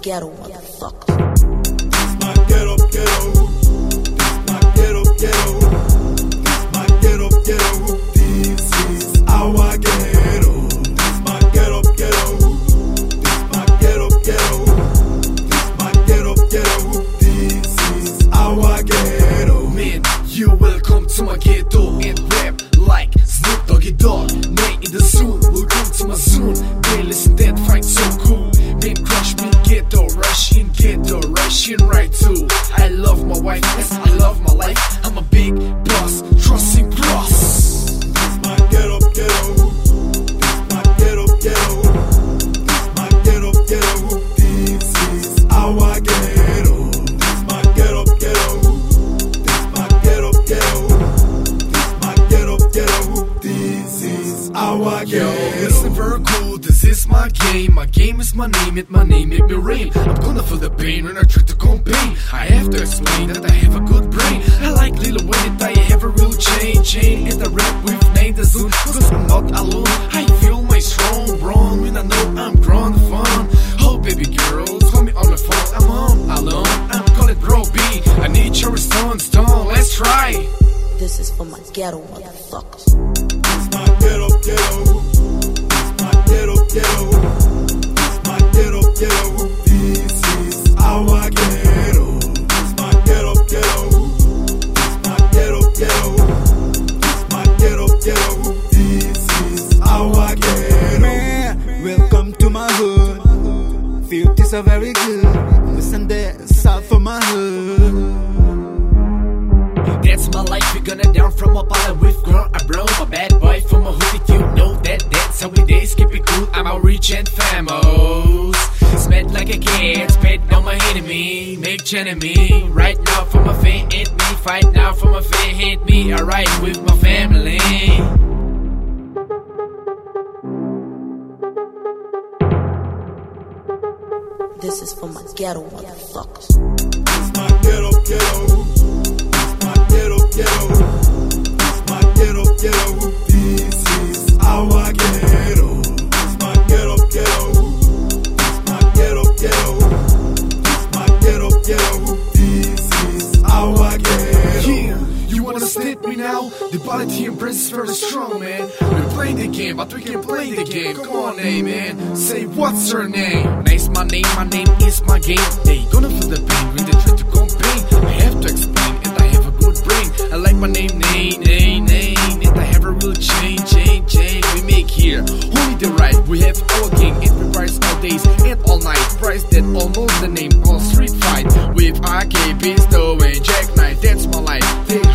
ghetto motherfuckers. This my ghetto, ghetto. This my ghetto, ghetto. This my ghetto, ghetto. This is our ghetto. This my ghetto, ghetto. This my ghetto, ghetto. This my ghetto, ghetto. This is our ghetto. Man, you welcome to my ghetto and rap like Snoop Doggy Dogg. Man in the zoo, welcome to my zone. Man, listen that fight so cool. Man, crush me ghetto, Russian right too. I love my wife, yes, I love my life. I'm a big boss, trusting cross. This my ghetto, ghetto. This my ghetto, ghetto. This my ghetto, ghetto. This is our ghetto. This my ghetto, ghetto. This my ghetto, ghetto. This my ghetto, ghetto. This is our Yo, ghetto. listen very cool, this is my game. My game is my name, and my name make me rain. I'm gonna feel the pain when I try to campaign. I have to explain that I have a good brain. I like Lil Wayne, that I have a real chain. And I rap with Nate the Zoon, cause I'm not alone. I feel my strong wrong, when I know I'm grown fun. Oh baby girl, call me on the phone, I'm home alone. I'm calling Bro B, I need your response, let's try. This is for my ghetto motherfuckers. This my ghetto, ghetto. This my ghetto, ghetto. This my ghetto, ghetto. This is our ghetto. This my ghetto, ghetto. This my ghetto, ghetto. This my ghetto, ghetto. This is our ghetto. Man, welcome to my hood. Feel this are very good. Listen there, south for my hood. That's my life, we're gonna down from up all we've grown. I bro, a bad boy from a hood. If you know that, that's how we days keep it cool. I'm a rich and famous. Spread like a cat, spread down my enemy. Make enemy. Right now for my fan, hit me. Fight now for my fan, hit me. Alright with my family. This is for my ghetto motherfuckers. This my ghetto, ghetto. This my ghetto, ghetto. This my ghetto, ghetto. This is our ghetto. This my ghetto, ghetto. This my ghetto, ghetto. This my ghetto, ghetto. This is our ghetto. Yeah, you wanna snip me now? The quality and presence is very strong, man. We're playing the game, but we can play the game. Come on, hey, man. Say, what's your name? Nice, my name is my game. They gonna feel the pain when they try to campaign. I have to explain, and I have a good brain. I like my name, name, and I have a real chain. We make here only the right. We have our gang, and we rise all days and all night. Price that almost the name on street fight with AK, pistol, and jackknife. That's my life.